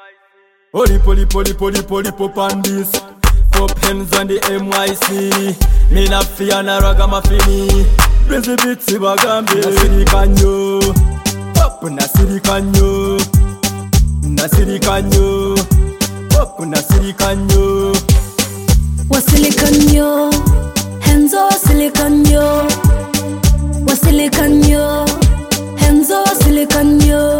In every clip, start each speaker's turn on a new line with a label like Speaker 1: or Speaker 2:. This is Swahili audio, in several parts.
Speaker 1: Holy poly pop and this. Pop hands on the MYC. Me na fear na ragamafini. Busy bitsy bagambe. Nasiri kanyo. Pop nasiri kanyo. Nasiri kanyo. Pop nasiri kanyo.
Speaker 2: Wasili kanyo. Henzo wasili kanyo. Wasili kanyo. Henzo wasili kanyo.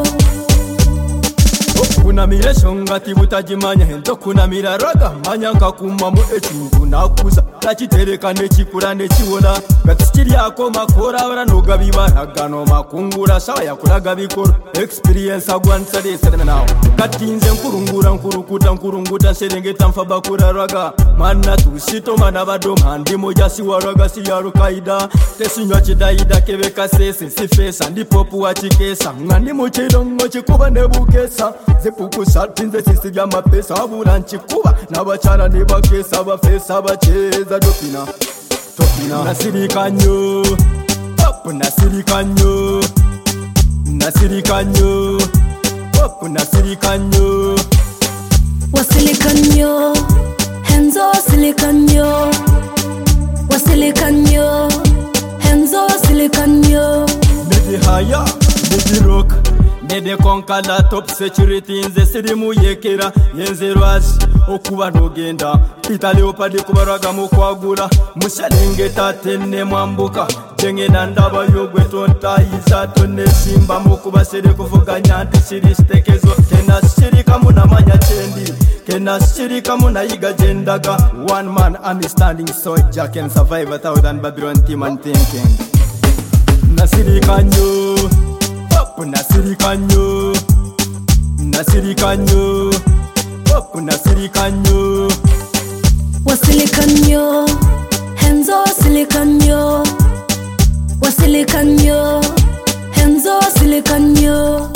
Speaker 1: Kunamira shonga tibutajimanya hento kunamira raga manya nkakuma mu ekintu nakuza nakitereka nekikura nekiwona gatsikiri yako makora baranoga bibaraga no makungura sawa yakuraga bikoro experience agwansa desana nawo katinze nkurungura nkurukuta serengeta mfa bakura raga manna tusito mana badoma ndimo jasi waraga si ya rukaida tesinywa kidaida kebeka sese sifesa ndi popu wa chikesa ngandi mu chidongo chikuba nebukesa Puku saltinze sisi vya mapesa Wabula nchikuba na bachana ni bakesa Bafesa bacheza dopina Topina Nasiri kanyo Pop nasiri kanyo Nasiri kanyo Pop nasiri kanyo
Speaker 2: Wasili kanyo Henzo wasili kanyo Wasili kanyo Henzo wasili kanyo
Speaker 1: Nedi haya, nedi rock Nede konkala top security nze sirimu yekera yenzerwazi okuba nogenda Peter Leopard kubaraga mukwagula musalengeta tenne mwambuka jengena ndaba yogwe tontayiza tonne simba mukuba sere kuvuganya nti siri stekezo kena sirika munamanya chendi kena sirika munayiga jendaga one man understanding soldier can survive 1,000 Babylon team and thinking Nasiri kanyo Pop nasiri kanyo Nasiri kanyo Pop nasiri kanyo
Speaker 2: Wasili kanyo Henzo wasili kanyo Wasili kanyo Henzo wasili kanyo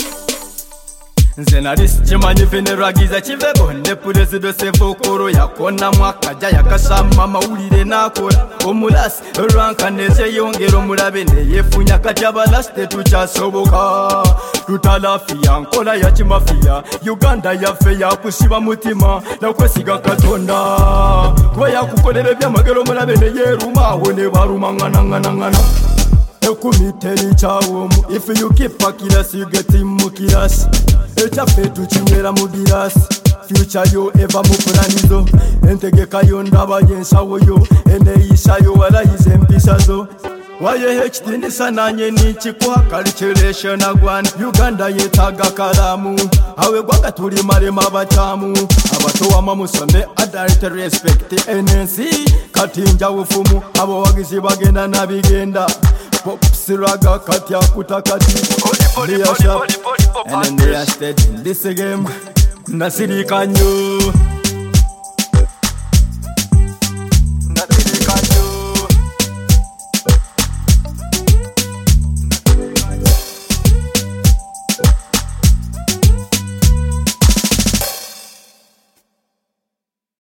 Speaker 1: Nzenaris chimanyi veneragiza chivebo Nepurezido sefokoro yakona mwaka jaya kasama maulire nakora Omulasi rankaneze yongero mulabe neyefunya kati abalaste tuchasoboka Tutalafia nkola ya chimafia Uganda yafe yakusiba mutima Nakwesiga katonda Kwa yakukolere byamagero mulabe neyeruma Wone baruma ngana Ekumiteri chawomu If you keep a kilas you get him mukilas Echa fetu chimera mugilas Future yo eva mupuranizo Entegeka yo ndaba yensawo yo Ene isa yo wala izempisa zo Waye HD nisa nanye nichikwa Culturation agwan Uganda yetaga kalamu Hawe gwanga tuli marema batamu Abato wa mamusome adult respect NNC Katinja ufumu Abo wagizi bagenda na bigenda Pop siraga kati akutakati They are sharp and then they are steady in this game Nasiri kanyo